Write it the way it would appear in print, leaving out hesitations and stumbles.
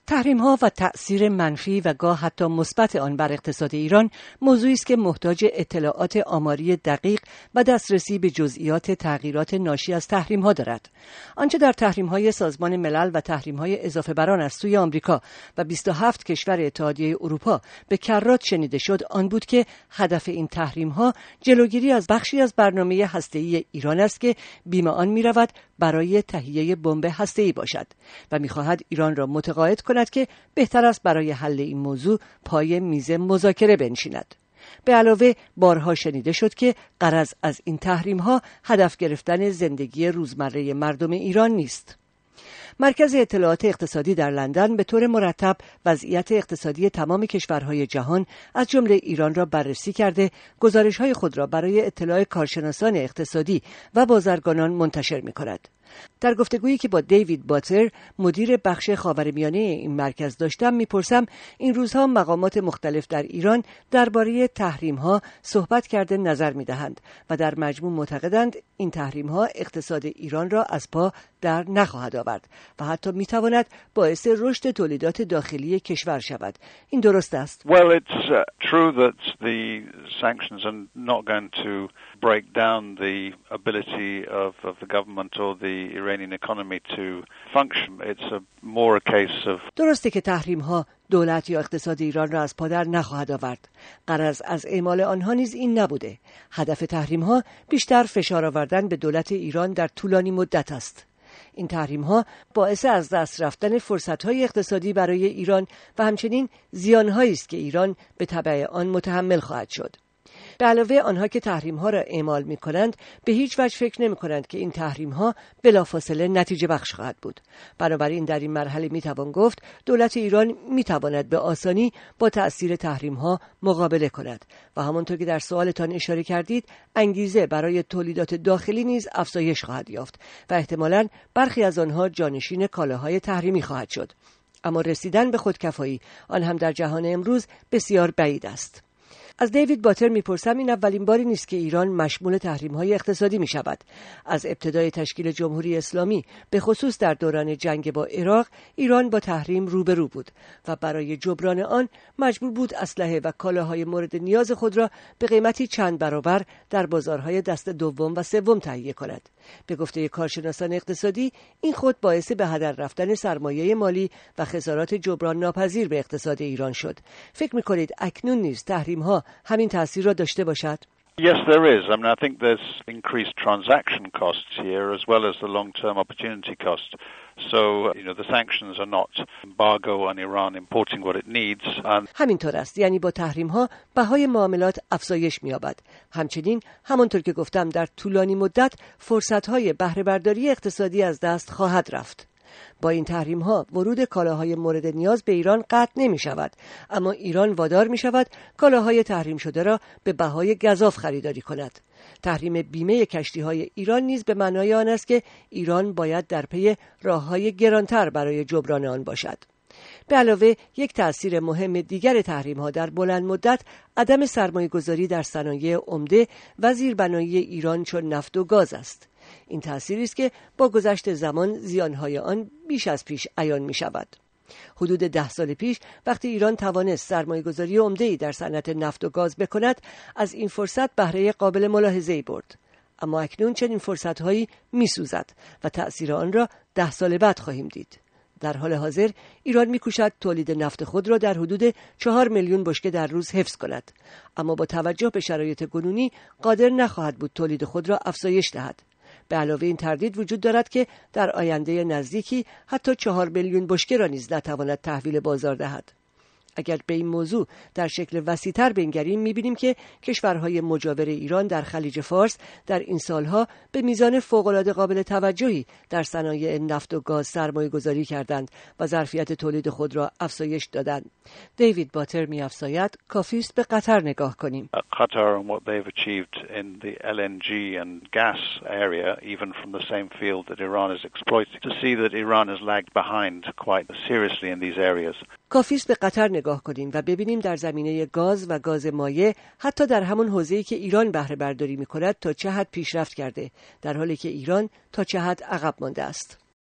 تحریم‌ها و تأثیر منفی و گاه حتی مثبت آن بر اقتصاد ایران موضوعی است که محتاج اطلاعات آماری دقیق و دسترسی به جزئیات تغییرات ناشی از تحریم‌ها دارد. آنچه در تحریم‌های سازمان ملل و تحریم‌های اضافه بر آن از سوی آمریکا و 27 کشور اتحادیه اروپا به کرات شنیده شد آن بود که هدف این تحریم‌ها جلوگیری از بخشی از برنامه هسته‌ای ایران است که بیم آن می‌رود برای تهیه بمب هسته‌ای باشد و می‌خواهد ایران را متقاعد کند که بهتر است برای حل این موضوع پای میز مذاکره بنشیند. به علاوه بارها شنیده شد که غرض از این تحریم‌ها هدف گرفتن زندگی روزمره مردم ایران نیست. مرکز اطلاعات اقتصادی در لندن به طور مرتب وضعیت اقتصادی تمام کشورهای جهان از جمله ایران را بررسی کرده، گزارش‌های خود را برای اطلاع کارشناسان اقتصادی و بازرگانان منتشر می‌کند. در گفتگویی که با دیوید باتر مدیر بخش خاورمیانه این مرکز داشتم میپرسم این روزها مقامات مختلف در ایران درباره تحریم‌ها صحبت کرده نظر میدهند و در مجموع معتقدند این تحریم‌ها اقتصاد ایران را از پا در نخواهد آورد و حتی میتواند باعث رشد تولیدات داخلی کشور شود. این درست است؟ Well, it's true that the sanctions are not going to break down the ability of the government or the Iranian economy to function. It's more a case of درسته که تحریم‌ها دولت یا اقتصاد ایران را از پا در نخواهد آورد. غرض از اعمال آنها نیز این نبوده. هدف تحریم‌ها بیشتر فشار آوردن به دولت ایران در طولانی مدت است. این تحریم‌ها باعث از دست رفتن فرصت‌های اقتصادی برای ایران و همچنین زیان‌هایی است که ایران به تبع آن متحمل خواهد شد. به علاوه آنها که تحریم‌ها را اعمال می‌کنند به هیچ وجه فکر نمی‌کنند که این تحریم‌ها بلافاصله نتیجه بخش خواهد بود. بنابراین در این مرحله می‌توان گفت دولت ایران می‌تواند به آسانی با تأثیر تحریم‌ها مقابله کند و همانطور که در سوالتان اشاره کردید انگیزه برای تولیدات داخلی نیز افزایش خواهد یافت و احتمالاً برخی از آنها جانشین کالاهای تحریمی خواهد شد. اما رسیدن به خودکفایی آن هم در جهان امروز بسیار بعید است. از دیوید باتر میپرسم این اولین باری نیست که ایران مشمول تحریم‌های اقتصادی میشود. از ابتدای تشکیل جمهوری اسلامی به خصوص در دوران جنگ با عراق ایران با تحریم روبرو بود و برای جبران آن مجبور بود اسلحه و کالاهای مورد نیاز خود را به قیمتی چند برابر در بازارهای دست دوم و سوم تهیه کند. به گفته کارشناسان اقتصادی این خود باعث به هدر رفتن سرمایه مالی و خسارات جبران ناپذیر به اقتصاد ایران شد. فکر می‌کنید اکنون نیز تحریم‌ها همین تأثیر را داشته باشد؟ Yes, there is. I mean, I think there's increased transaction costs here as well as the long-term opportunity cost. So, the sanctions are not embargo on Iran importing what it needs. همینطور است. یعنی با تحریم‌ها بهای معاملات افزایش می‌یابد. همچنین همانطور که گفتم در طولانی مدت فرصت‌های بهره برداری اقتصادی از دست خواهد رفت. با این تحریم‌ها ورود کالاهای مورد نیاز به ایران قطع نمی‌شود، اما ایران وادار می‌شود کالاهای تحریم شده را به بهای گزاف خریداری کند. تحریم بیمه کشتی‌های ایران نیز به معنای آن است که ایران باید در پی راه‌های گرانتر برای جبران آن باشد. به علاوه یک تأثیر مهم دیگر تحریم‌ها در بلند مدت عدم سرمایه‌گذاری در صنایع عمده و زیربنایی ایران چون نفت و گاز است. این تأثیری است که با گذشت زمان زیانهای آن بیش از پیش عیان می شود. حدود 10 سال پیش وقتی ایران توانست سرمایه‌گذاری عمده‌ای در صنعت نفت و گاز بکند از این فرصت بهره قابل ملاحظه‌ای برد. اما اکنون چنین فرصت‌هایی می‌سوزد و تأثیر آن را 10 سال بعد خواهیم دید. در حال حاضر ایران می‌کوشد تولید نفت خود را در حدود 4 میلیون بشکه در روز حفظ کند، اما با توجه به شرایط کنونی قادر نخواهد بود تولید خود را افزایش دهد. به علاوه این تردید وجود دارد که در آینده نزدیکی حتی 4 میلیون بشکه را نیز نتواند تحویل بازار دهد. اگر به این موضوع در شکل وسیع‌تر بنگریم می‌بینیم که کشورهای مجاور ایران در خلیج فارس در این سالها به میزان فوق‌العاده قابل توجهی در صنایع نفت و گاز سرمایه‌گذاری کردند و ظرفیت تولید خود را افزایش دادند. دیوید باتر می‌افزاید کافی است به قطر نگاه کنیم. Qatar and what they've achieved in the LNG and gas area, even from the same field that Iran is exploiting, to see that Iran has lagged behind quite seriously in these areas. کافی است به قطر نگاه کنیم و ببینیم در زمینه گاز و گاز مایع حتی در همون حوزه‌ای که ایران بهره برداری می‌کند تا چه حد پیشرفت کرده، در حالی که ایران تا چه حد عقب مانده است.